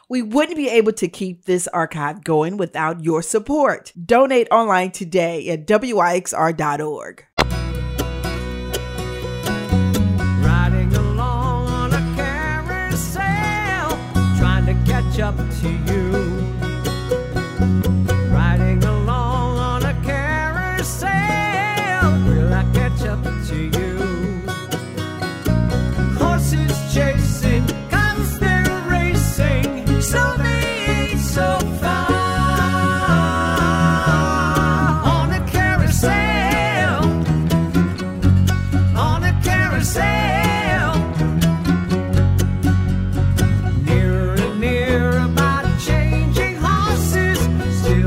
We wouldn't be able to keep this archive going without your support. Donate online today at WIXR.org. Riding along on a carousel, trying to catch up to you. Riding along on a carousel, will I catch up to you? Horses chasing, constant racing, so they ain't so far. On a carousel, on a carousel, nearer and nearer by changing horses, still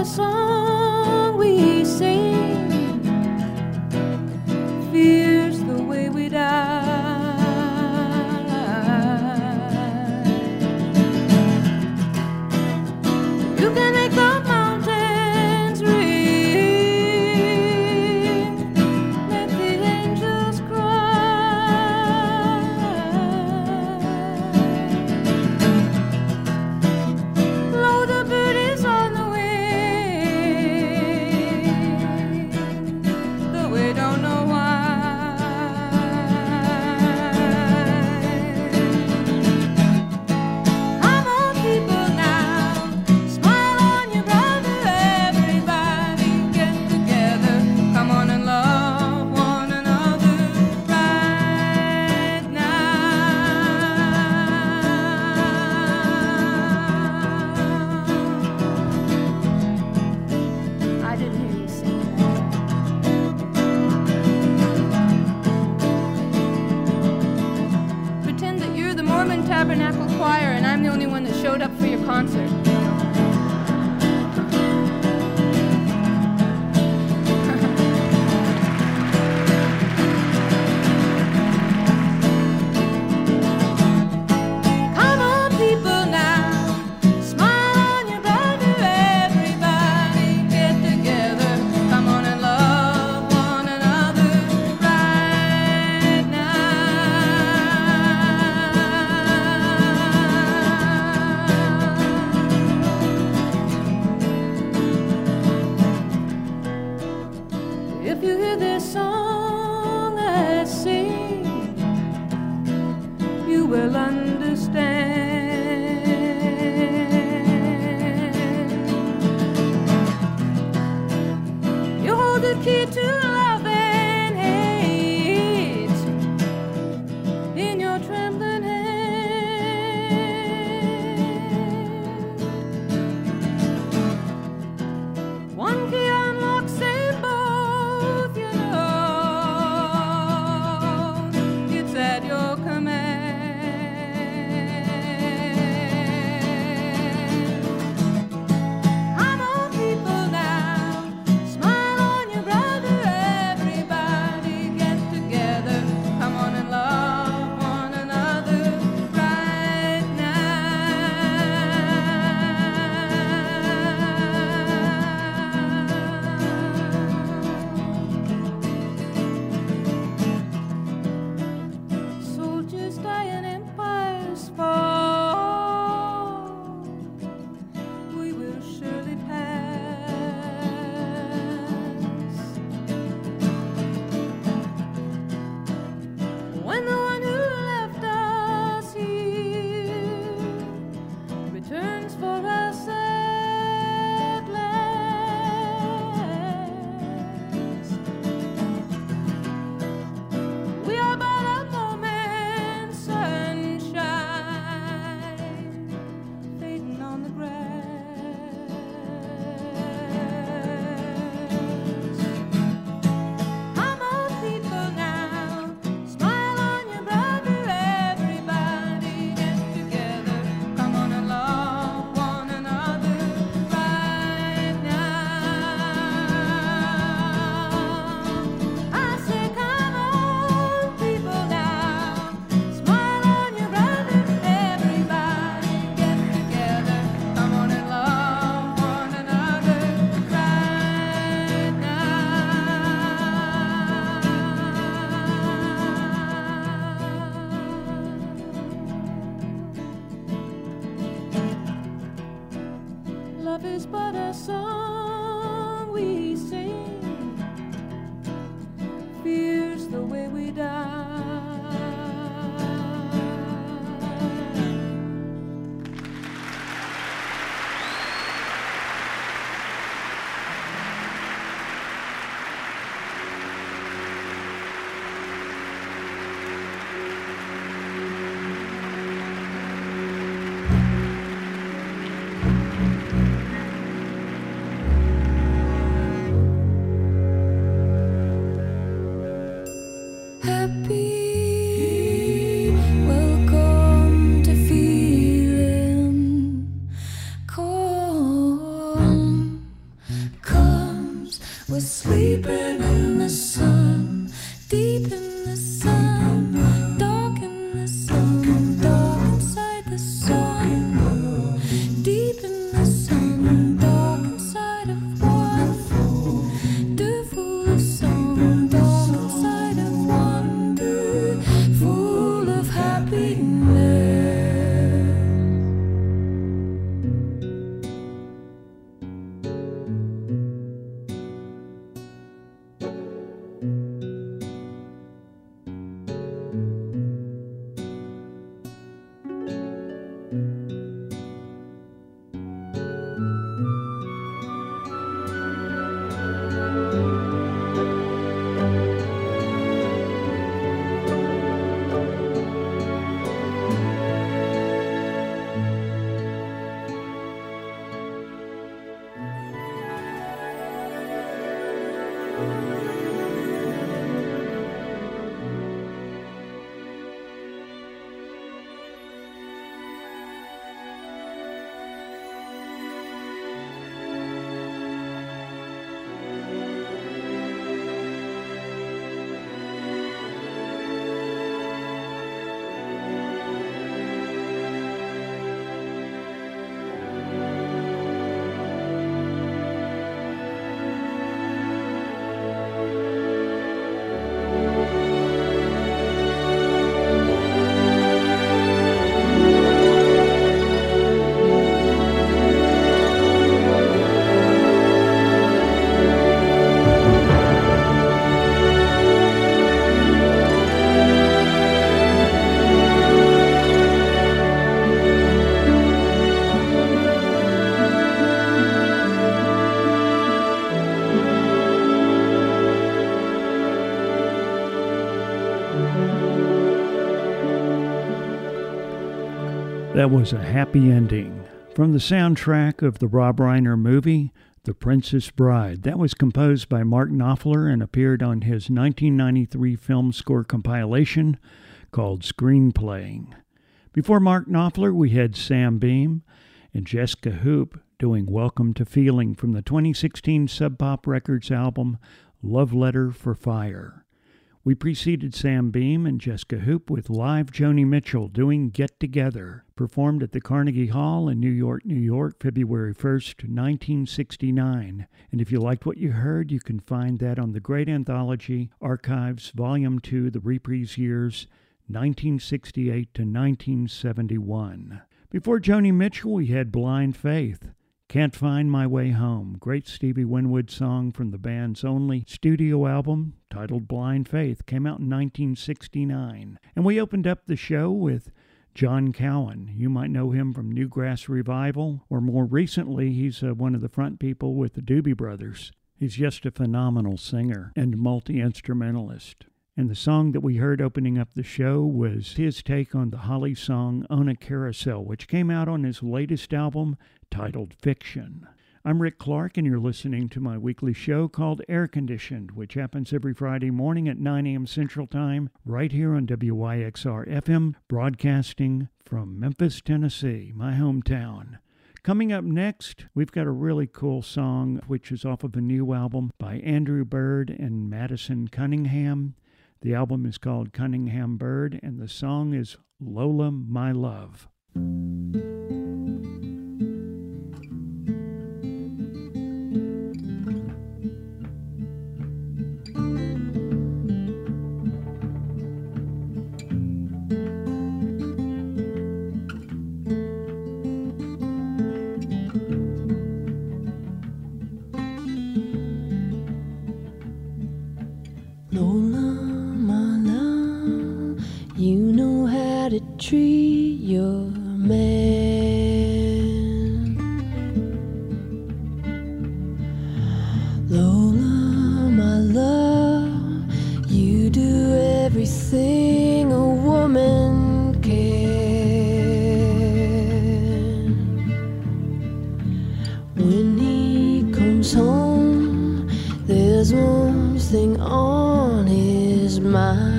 song we sing, fears the way we die. You can make the mountains ring, let the angels cry. Blow the birdies on the wing, though we don't know why. Come on, people now, smile on your brother, everybody get together. Come on and love one another right now. I didn't hear you sing that. Pretend that you're the Mormon Tabernacle Choir and I'm the only one that showed up for your concert. Come on, people now, smile on your brother, everybody get together. Come on and love one another right now. If you hear this song I sing, you will understand. You hold the key to love and hate in your trembling hand. One key unlocks them both, you know. It's at your command. Come on, people now, smile on your brother, everybody get together. Come on and love one another right now. Soldiers die and empires fall. We will surely pass. When the one who left us here returns for us at last, we are but a moment's sunshine fading on the grass. Come on, people now, smile on your brother, everybody get together. Come on and love one another right now. I say, come on, people now, smile on your brother, everybody get together. Come on and love one another right now. Love is but a song we sing, fears the way we die. That was a happy ending. From the soundtrack of the Rob Reiner movie, The Princess Bride. That was composed by Mark Knopfler and appeared on his 1993 film score compilation called Screenplaying. Before Mark Knopfler, we had Sam Beam and Jessica Hoop doing Welcome to Feeling from the 2016 Sub Pop Records album Love Letter for Fire. We preceded Sam Beam and Jessica Hoop with live Joni Mitchell doing Get Together, performed at the Carnegie Hall in New York, New York, February 1st, 1969. And if you liked what you heard, you can find that on the great anthology Archives Volume 2, The Reprise Years, 1968 to 1971. Before Joni Mitchell, we had Blind Faith. Can't Find My Way Home, great Stevie Winwood song from the band's only studio album, titled Blind Faith, came out in 1969. And we opened up the show with John Cowan. You might know him from Newgrass Revival, or more recently, he's one of the front people with the Doobie Brothers. He's just a phenomenal singer and multi-instrumentalist. And the song that we heard opening up the show was his take on the Holly song On a Carousel, which came out on his latest album titled Fiction. I'm Rick Clark, and you're listening to my weekly show called Air Conditioned, which happens every Friday morning at 9 a.m. Central Time, right here on WYXR-FM, broadcasting from Memphis, Tennessee, my hometown. Coming up next, we've got a really cool song, which is off of a new album by Andrew Bird and Madison Cunningham. The album is called Cunningham Bird, and the song is Lola, My Love. Treat your man, Lola, my love. You do everything a woman can. When he comes home, there's one thing on his mind.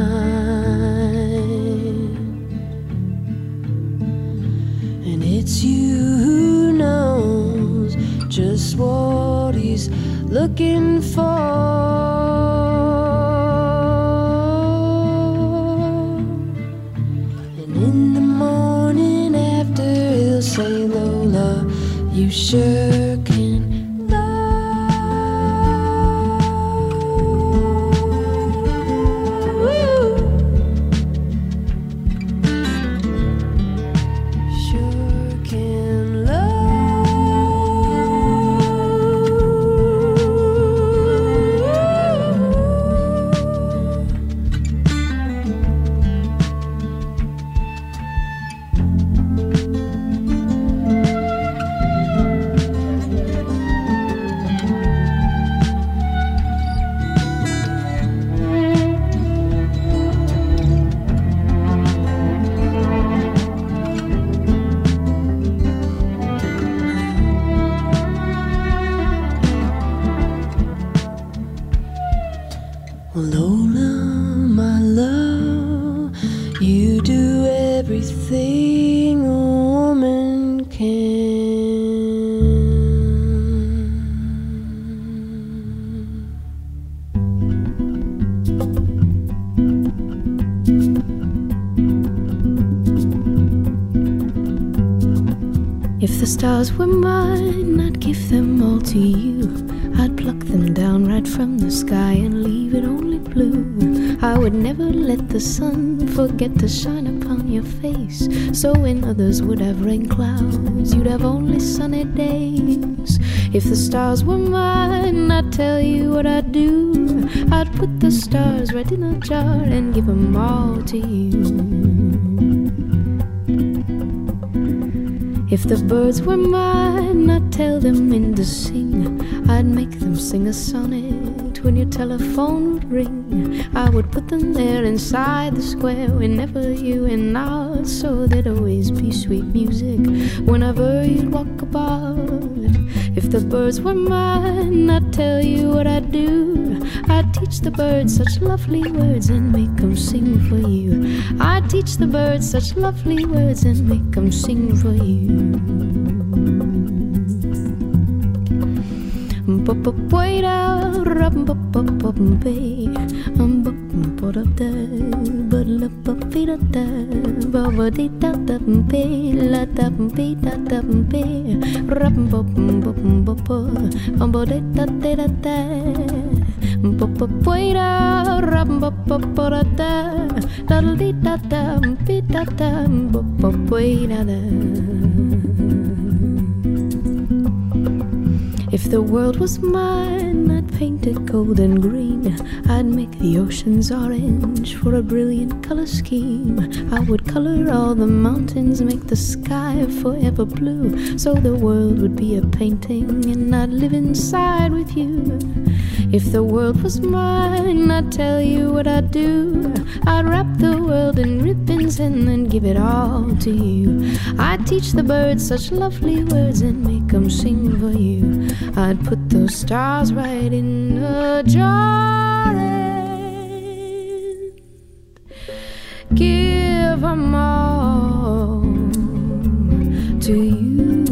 It's you who knows just what he's looking for. And in the morning after he'll say, Lola, you sure can If the stars were mine, I'd give them all to you. I'd pluck them down right from the sky and leave it only blue. I would never let the sun forget to shine upon your face. So when others would have rain clouds, you'd have only sunny days. If the stars were mine, I'd tell you what I'd do. I'd put the stars right in a jar and give them all to you. If the birds were mine, I'd tell them when to sing. I'd make them sing a sonnet night when your telephone would ring, I would put them there inside the square whenever you went out, so there'd always be sweet music whenever you'd walk about. If the birds were mine, I'd tell you what I'd do. I'd teach the birds such lovely words and make them sing for you. I'd teach the birds such lovely words and make them sing for you. Wait out, if the world was mine, I'd paint it gold and green. I'd make the oceans orange for a brilliant color scheme. I would color all the mountains, make the sky forever blue, so the world would be a painting and I'd live inside with you. If the world was mine, I'd tell you what I'd do. I'd wrap the world in ribbons and then give it all to you. I'd teach the birds such lovely words and make them sing for you. I'd put those stars right in a jar and give them all to you.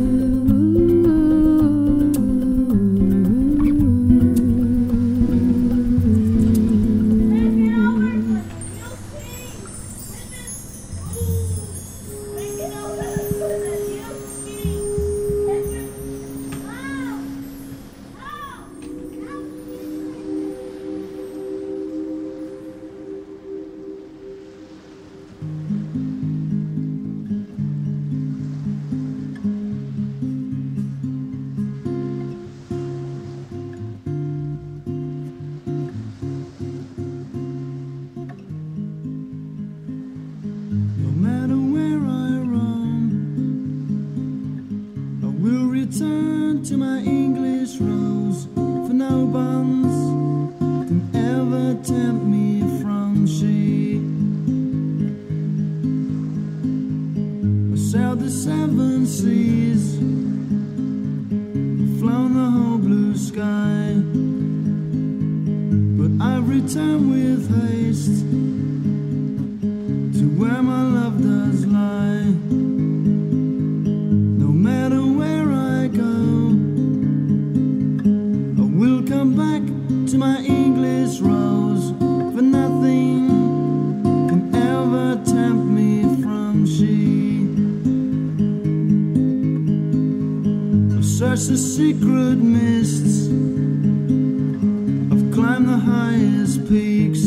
The secret mists, I've climbed the highest peaks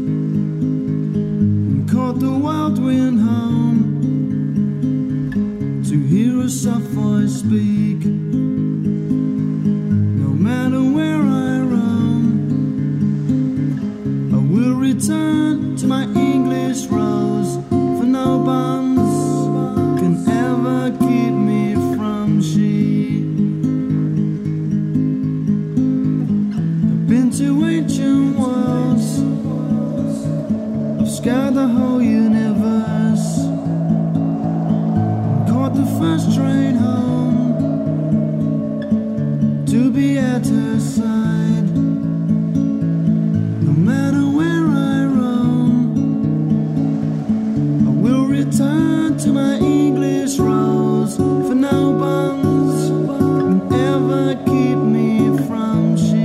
and caught the wild wind home to hear a soft voice speak. No matter where I roam, I will return to my English rose, for no bonds can ever keep me from she. To ancient worlds, I've scoured the whole universe, caught the first train home to be at her side. No matter where I roam, I will return to my English rose, for no bonds can ever keep me from she.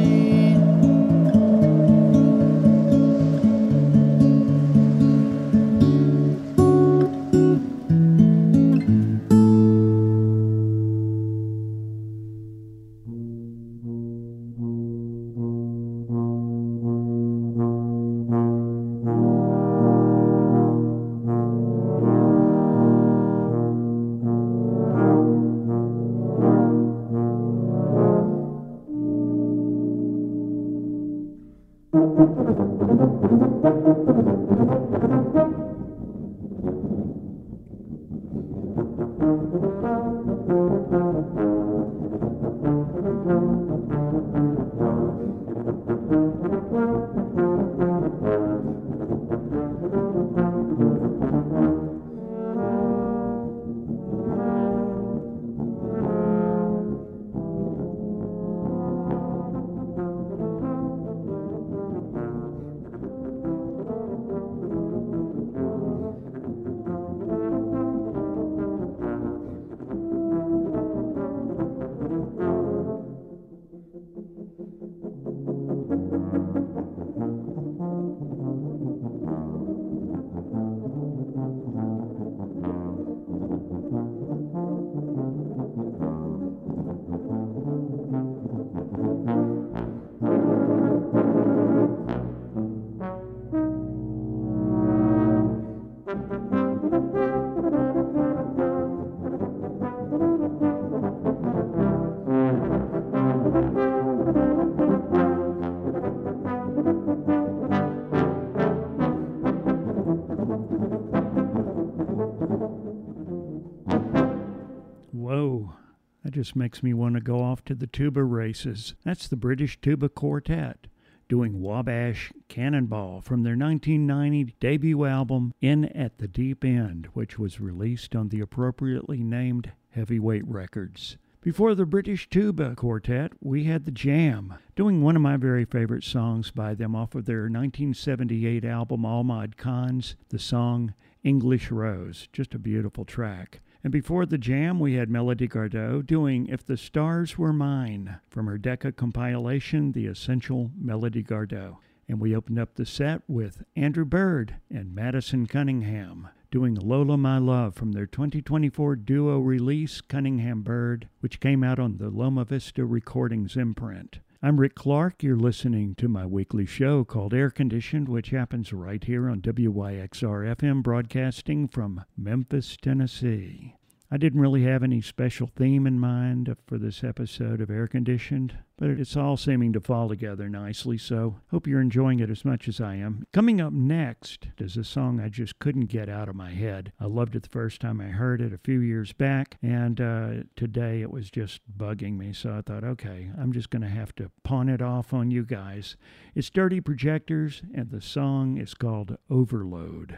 Whoa, that just makes me want to go off to the tuba races. That's the British Tuba Quartet doing Wabash Cannonball from their 1990 debut album In at the Deep End, which was released on the appropriately named Heavyweight Records. Before the British Tuba Quartet, we had the Jam, doing one of my very favorite songs by them off of their 1978 album All Mod Cons, the song English Rose. Just a beautiful track. And before the Jam, we had Melody Gardot doing If the Stars Were Mine from her Decca compilation, The Essential Melody Gardot. And we opened up the set with Andrew Bird and Madison Cunningham doing Lola My Love from their 2024 duo release, Cunningham Bird, which came out on the Loma Vista Recordings imprint. I'm Rick Clark. You're listening to my weekly show called Air Conditioned, which happens right here on WYXR-FM, broadcasting from Memphis, Tennessee. I didn't really have any special theme in mind for this episode of Air Conditioned, but it's all seeming to fall together nicely, so hope you're enjoying it as much as I am. Coming up next is a song I just couldn't get out of my head. I loved it the first time I heard it a few years back, and today it was just bugging me, so I thought, okay, I'm just going to have to pawn it off on you guys. It's Dirty Projectors, and the song is called Overload.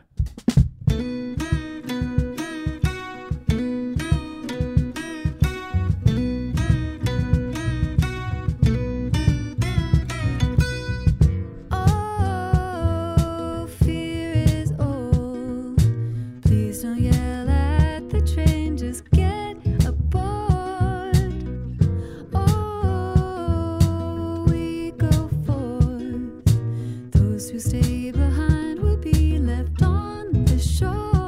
Who stay behind will be left on the shore.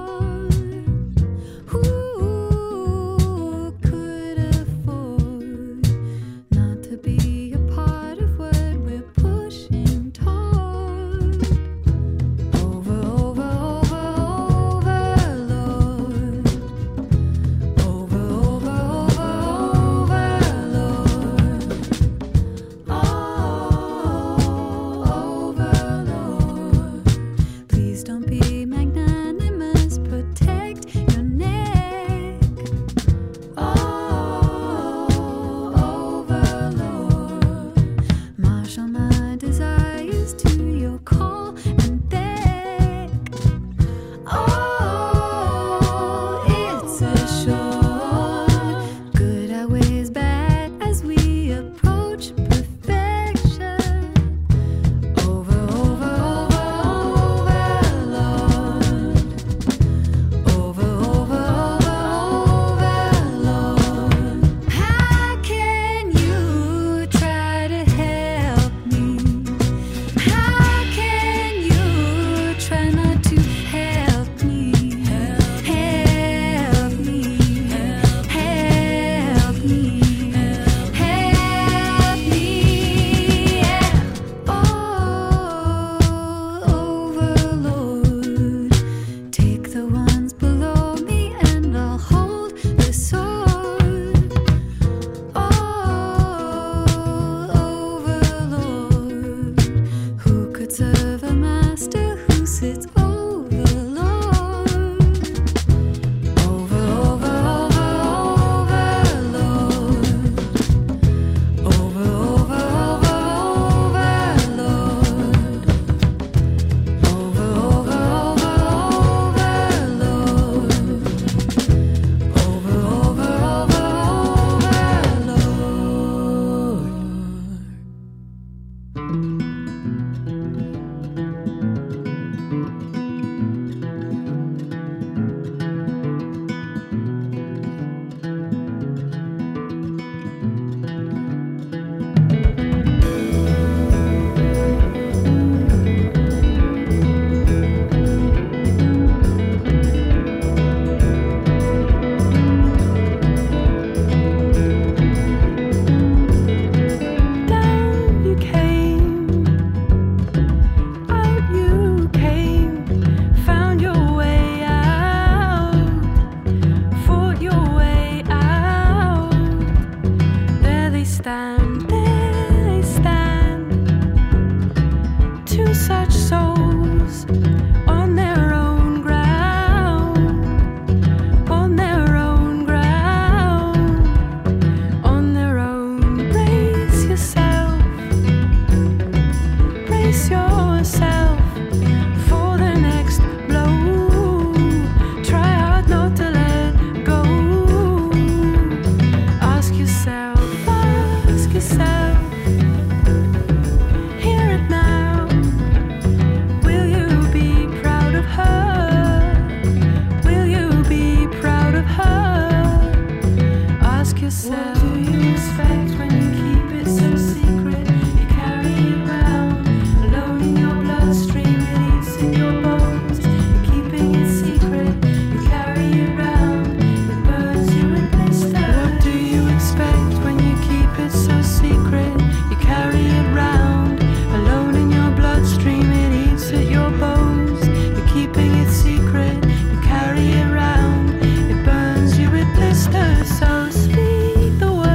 yourself. What do you expect when you keep it so secret? You carry it round, alone in your bloodstream, it eats in your bones. You're keeping it secret, you carry it round, it burns you in blisters. What do you expect when you keep it so secret? You carry it round, alone in your bloodstream, it eats at your bones. You're keeping it secret, you carry it round, it burns you with blisters. So speak the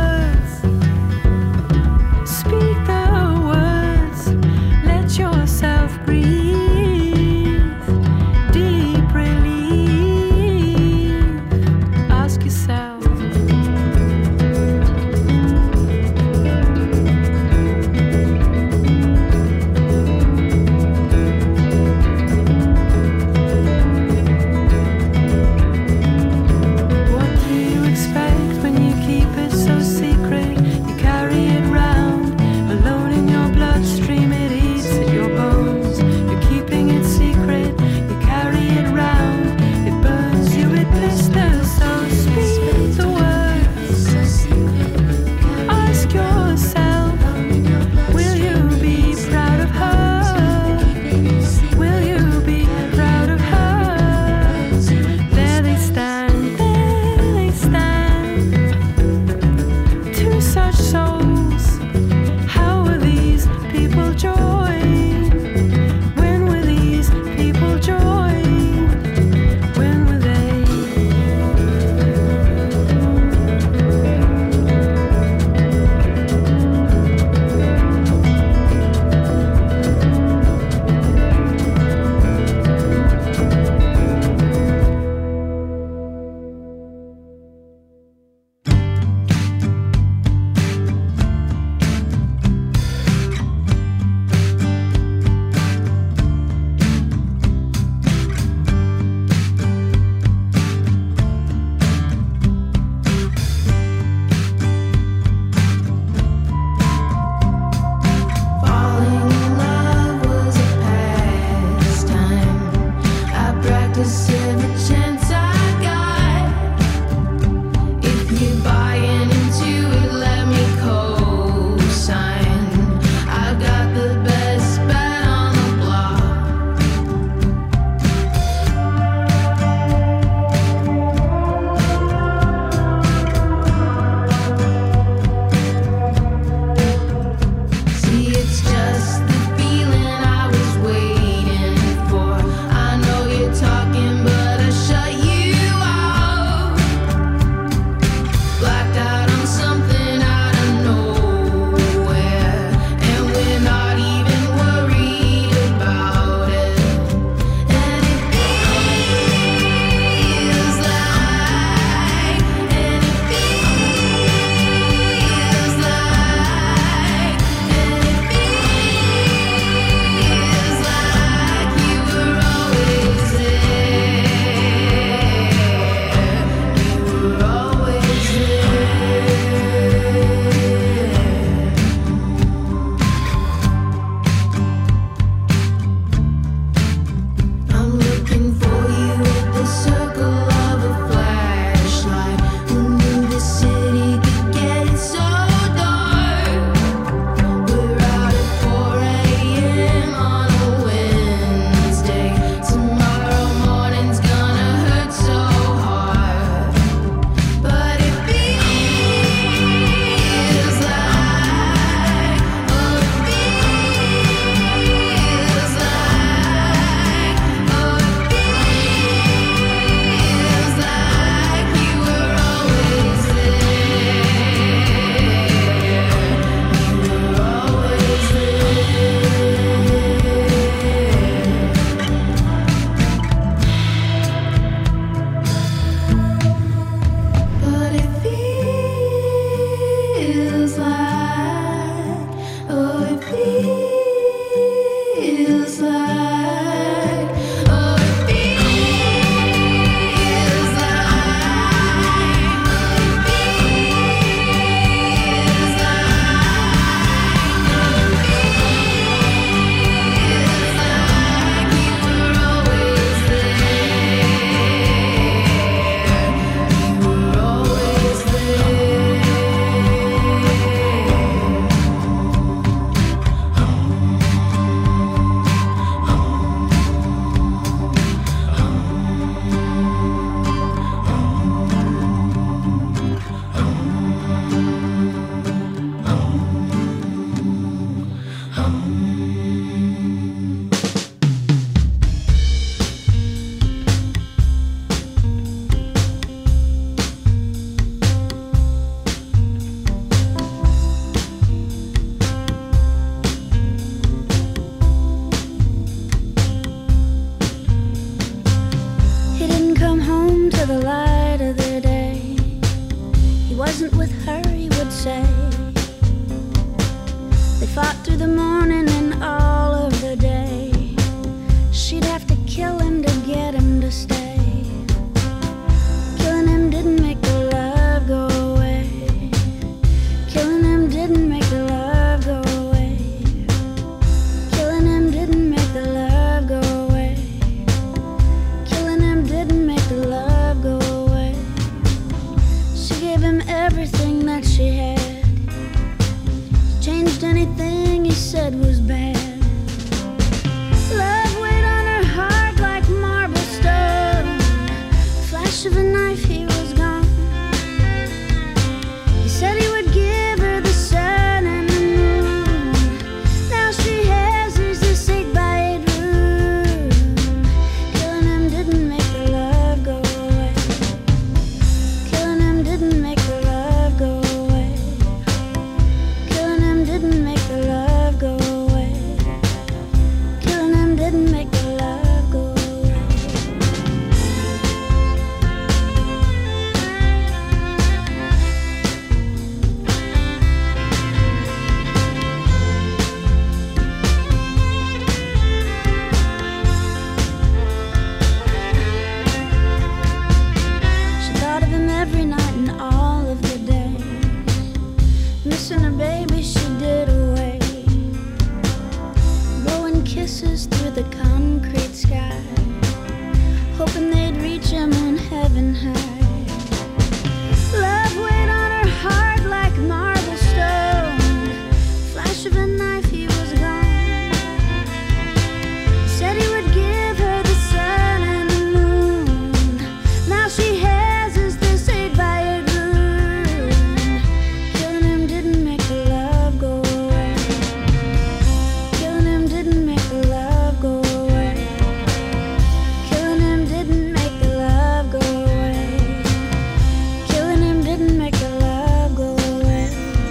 She gave him everything that she had. Changed anything he said was bad. Love weighed on her heart like marble stone. Flash of a knife, he was gone. He said he would give her the sun and the moon. Now she has this 8x8 room. Killing him didn't make the love go away. Killing him didn't make the love go away. Killing him didn't make the love go away. Killing him didn't make the love go away. She thought of him every night and all of the days. Missing her baby, she did away. Blowing kisses through the concrete sky, hoping they'd reach him in heaven high. Love weighed on her heart like marble stone. Flash of a knife, he was gone. Said he would give her the sun and the moon. Now she has this 8x8 room. Killing him didn't make the love go away. Killing him didn't make the love go away. Killing him didn't make the love go away. Killing him didn't make the love go away.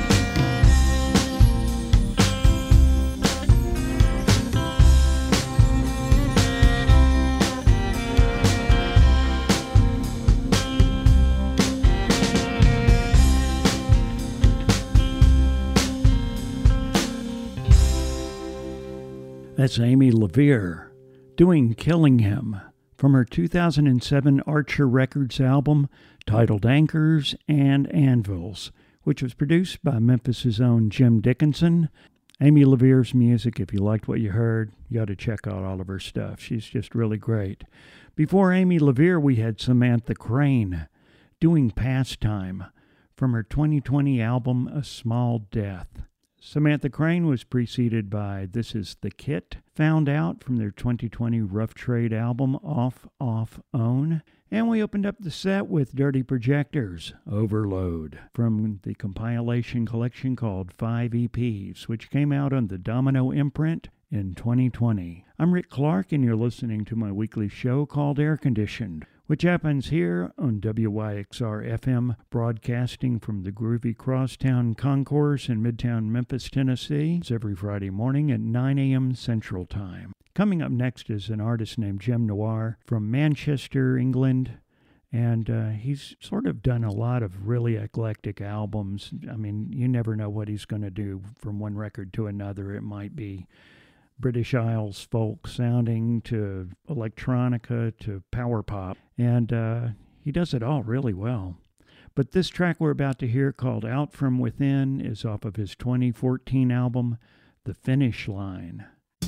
That's Amy LaVere doing Killing Him from her 2007 Archer Records album titled Anchors and Anvils, which was produced by Memphis's own Jim Dickinson. Amy LaVere's music, if you liked what you heard, you ought to check out all of her stuff. She's just really great. Before Amy LaVere, we had Samantha Crane doing Pastime from her 2020 album A Small Death. Samantha Crane was preceded by This Is the Kit, Found Out from their 2020 Rough Trade album Off, Off, Own. And we opened up the set with Dirty Projectors, Overload, from the compilation collection called 5 EPs, which came out on the Domino imprint in 2020. I'm Rick Clark, and you're listening to my weekly show called Air Conditioned, which happens here on WYXR-FM, broadcasting from the groovy Crosstown Concourse in Midtown Memphis, Tennessee. It's every Friday morning at 9 a.m. Central Time. Coming up next is an artist named Jem Noir from Manchester, England, and he's sort of done a lot of really eclectic albums. I mean, you never know what he's going to do from one record to another. It might be British Isles folk sounding to electronica to power pop, and he does it all really well. But this track we're about to hear, called Out From Within, is off of his 2014 album The Finish Line.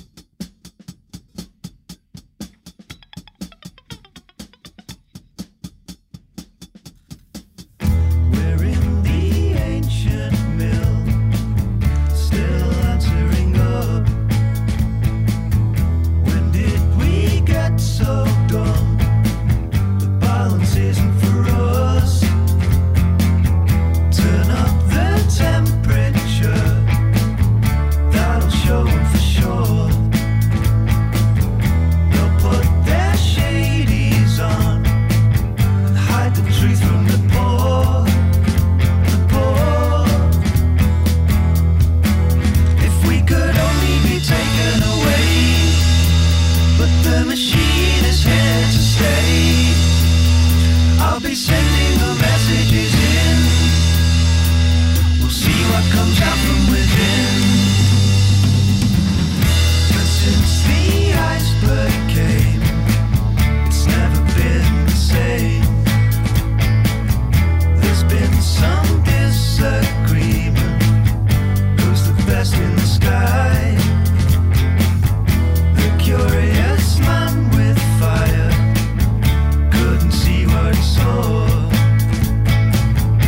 We're in the ancient mill, still answering up. When did we get so dumb? The balance isn't for us. Turn up the temperature, that'll show 'em for sure. They'll put their shadies on and hide the truth from the poor. If we could only be taken away, but the machine is here to stay. I'll be sending the messages in. We'll see what comes out from within. But since the iceberg came, it's never been the same. There's been some disagreement. Who's the best in the sky? The curious man with fire couldn't see what he saw.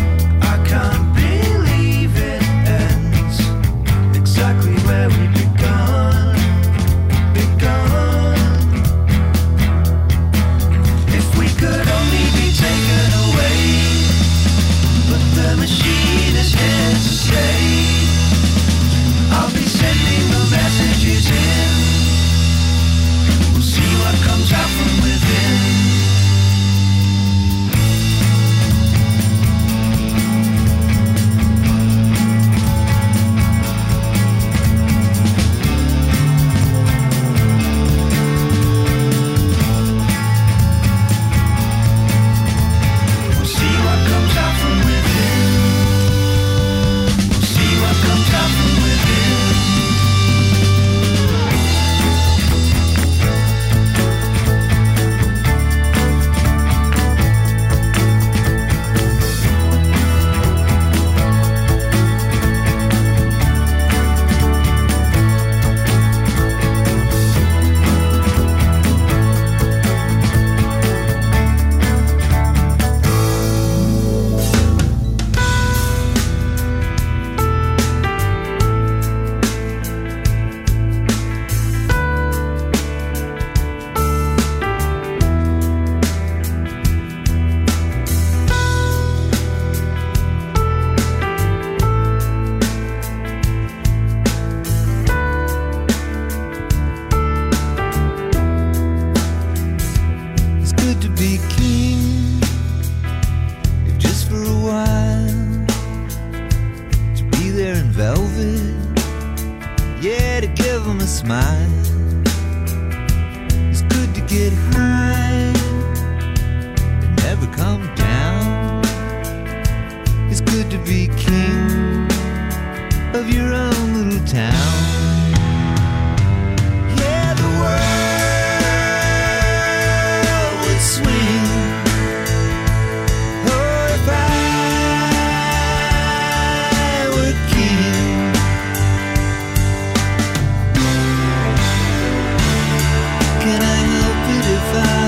for a while, to be there in velvet, yeah, to give them a smile. It's good to get high and never come down. It's good to be king of your own little town. Yeah, the world would swing. Oh, if I were king. Can I help it if I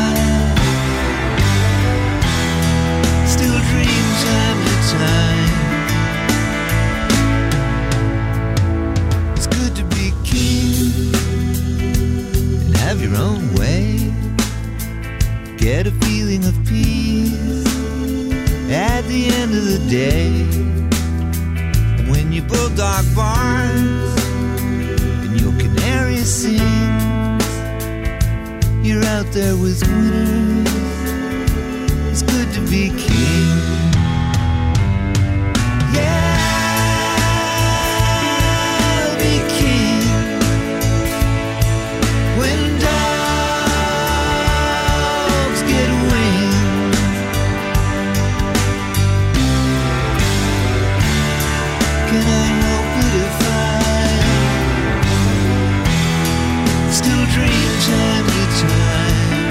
still dream time to time? It's good to be king and have your own way. Get a feeling of peace at the end of the day. And when your bulldog barks and your canary sings, you're out there with winners. It's good to be king. Yeah, I'll be king when dogs get wings. Can I help it if I still dream time to time?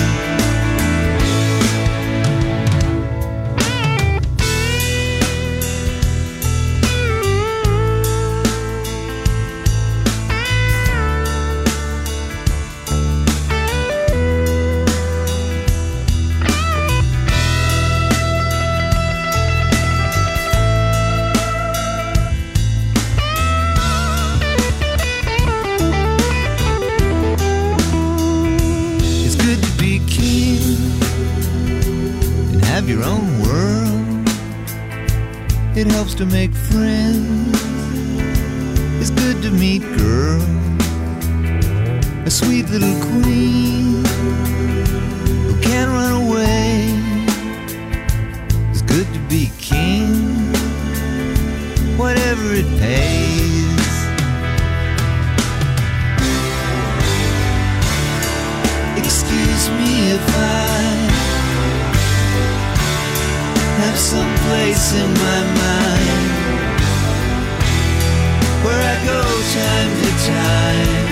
It's good to be king and have your own world. It helps to make friends. It's good to meet girls, a sweet little queen who can't run away. It's good to be king, whatever it pays. Excuse me if I have some place in my mind where I go time to time.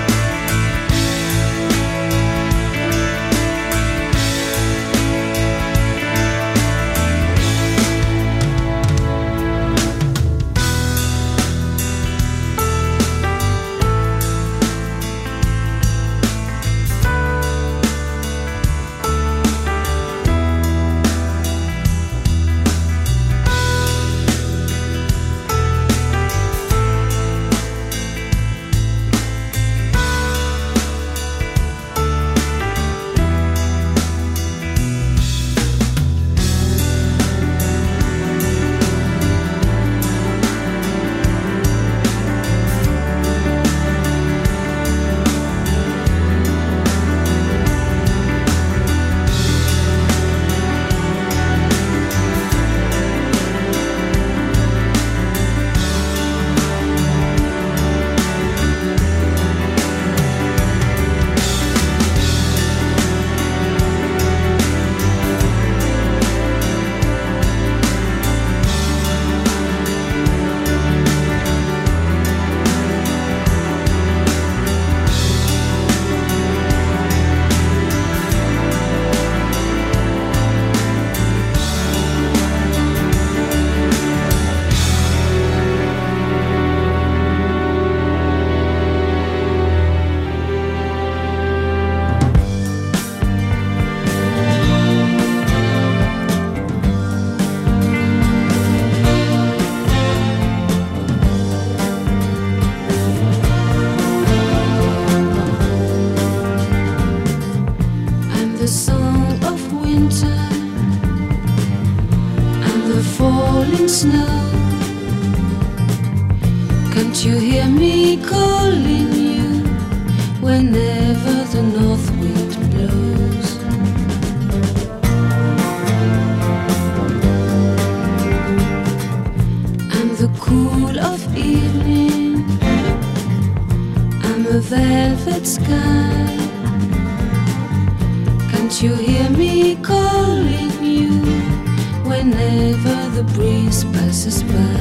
snow. Can't you hear me calling you whenever the north wind blows? cool of evening, I'm a velvet sky. Can't you hear me calling you whenever the breeze passes by?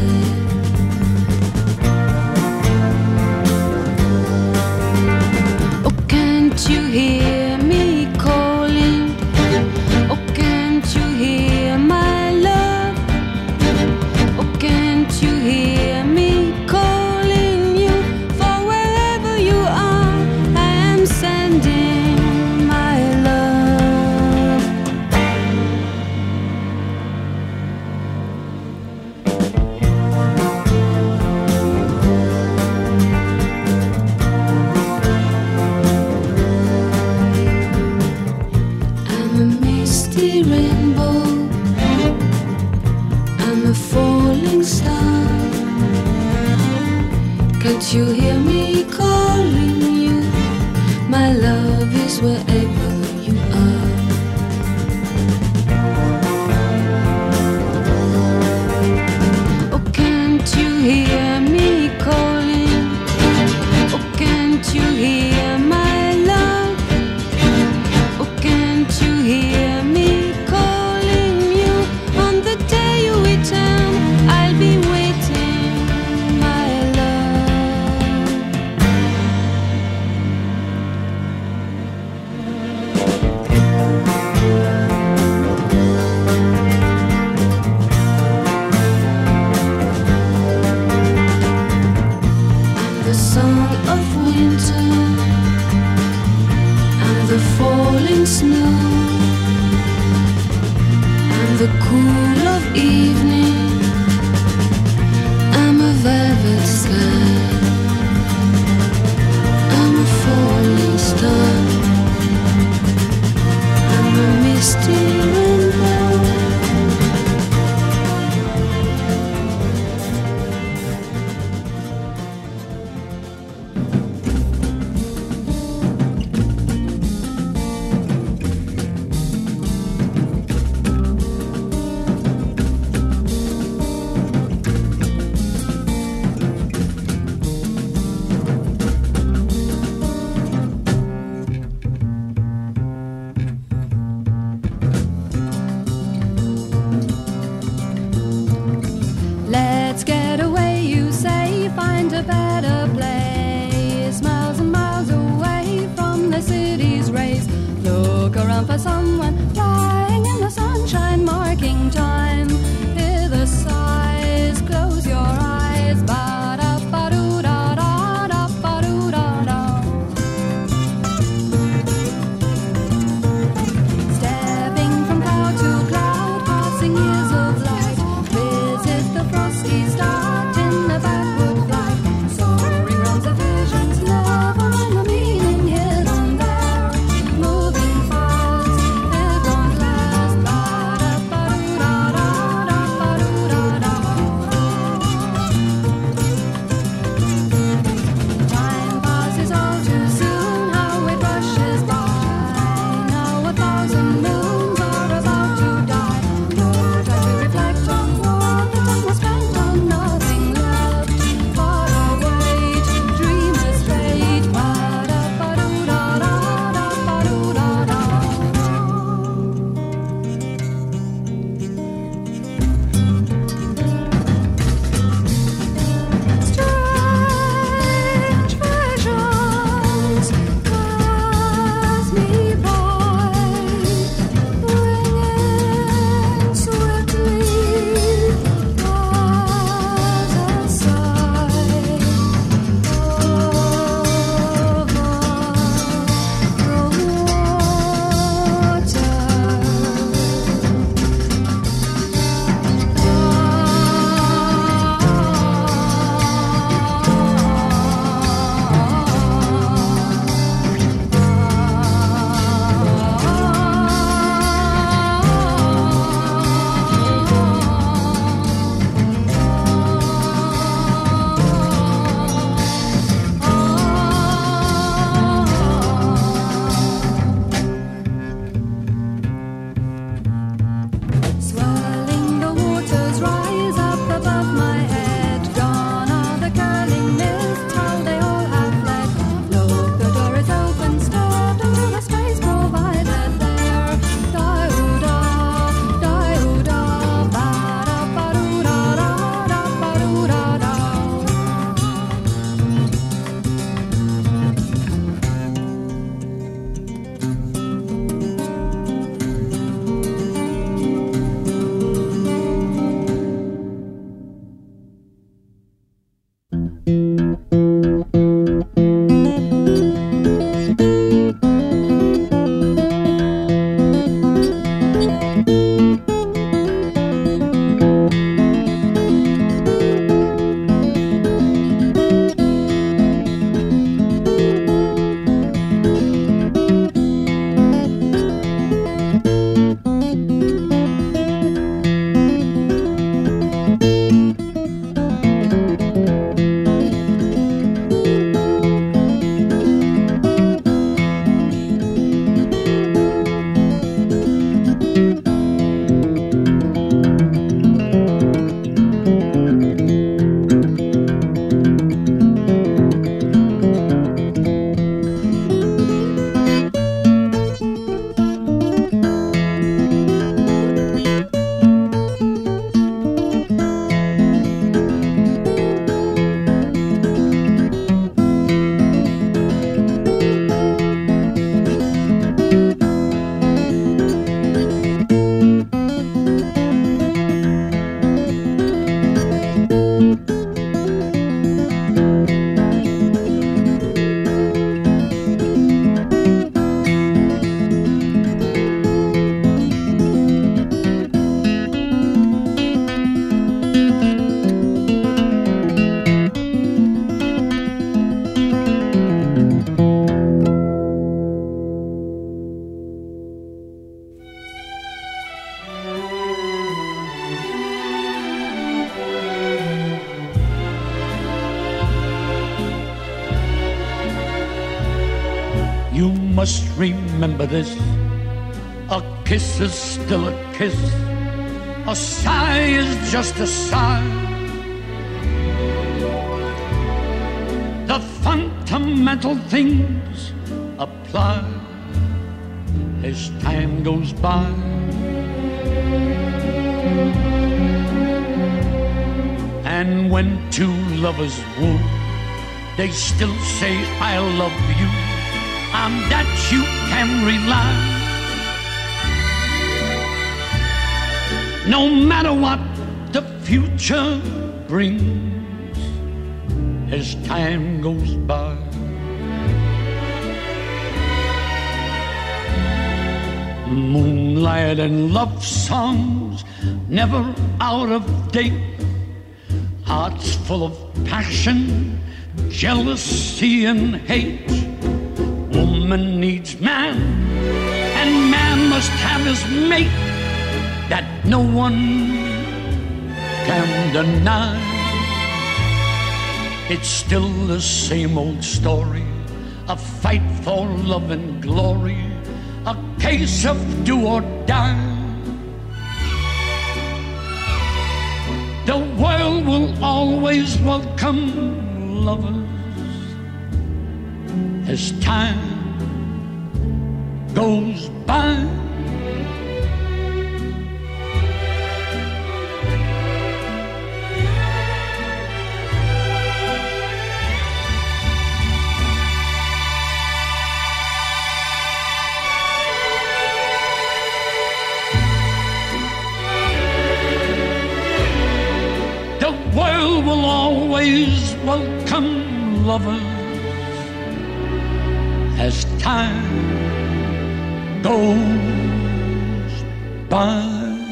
Oh, can't you hear me calling? Oh, can't you hear my love? Oh, can't you hear me calling you? For wherever you are, I am sending my love. I'm a misty rainbow, I'm a falling star. Can't you hear me calling you? My love is wherever you are. Oh, can't you hear me calling? Oh, can't you hear my love? Oh, can't you hear me calling you? On the day you return, I'll be waiting, my love. I'm the song of winter, I'm the falling snow, I'm the cool of evening, I'm a velvet sky, I'm a falling star, I'm a misty rainbow. Let's get away, you say, find a better place. Miles and miles away from the city's rays. Look around for someone lying in the sunshine, marking time. Hear the sighs, close your eyes. Ba-da-ba-doo-da-da-da-ba-doo-da-da. Stepping from cloud to cloud, passing years of light. Visit the frosty start in the backward flight. Soaring realms of visions, never mind the meaning hidden there. Moving fast, must remember this. A kiss is still a kiss. A sigh is just a sigh. The fundamental things apply as time goes by. And when two lovers woo, they still say I love you. On that you can rely. No matter what the future brings as time goes by. Moonlight and love songs never out of date. Hearts full of passion, jealousy and hate. Woman needs man, and man must have his mate. That no one can deny. It's still the same old story, a fight for love and glory, a case of do or die. The world will always welcome lovers as time goes by. The world will always welcome lovers as time goes by.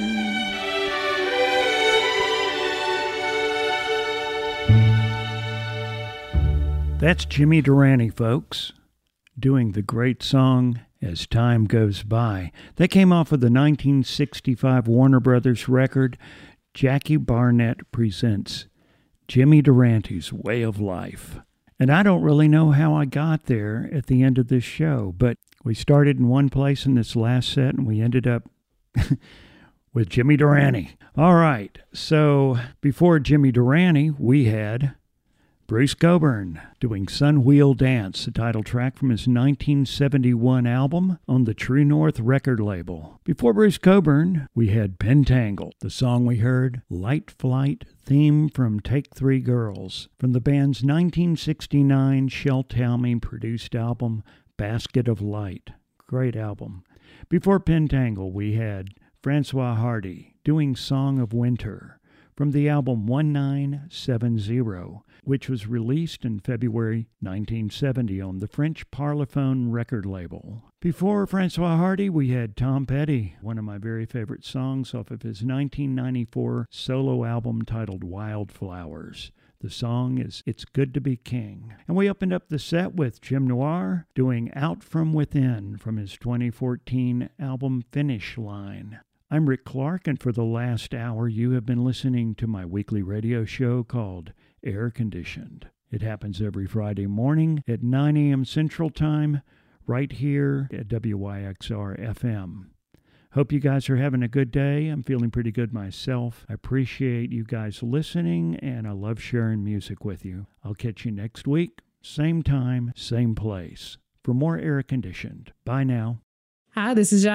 That's Jimmy Durante, folks, doing the great song As Time Goes By. That came off of the 1965 Warner Brothers record, Jackie Barnett Presents Jimmy Durante's Way of Life. And I don't really know how I got there at the end of this show, but we started in one place in this last set and we ended up with Jimmy Durante. All right, so before Jimmy Durante, we had Bruce Cockburn doing Sun Wheel Dance, the title track from his 1971 album on the True North record label. Before Bruce Cockburn, we had Pentangle. The song we heard, Light Flight, theme from Take Three Girls, from the band's 1969 Shel Talmy produced album, Basket of Light. Great album. Before Pentangle, we had Francois Hardy doing Song of Winter from the album 1970, which was released in February 1970 on the French Parlophone record label. Before Francois Hardy, we had Tom Petty, one of my very favorite songs off of his 1994 solo album titled Wildflowers. The song is It's Good to Be King. And we opened up the set with Jim Noir doing Out From Within from his 2014 album Finish Line. I'm Rick Clark, and for the last hour, you have been listening to my weekly radio show called Air Conditioned. It happens every Friday morning at 9 a.m. Central Time, right here at WYXR-FM. Hope you guys are having a good day. I'm feeling pretty good myself. I appreciate you guys listening, and I love sharing music with you. I'll catch you next week, same time, same place, for more Air Conditioned. Bye now. Hi, this is John.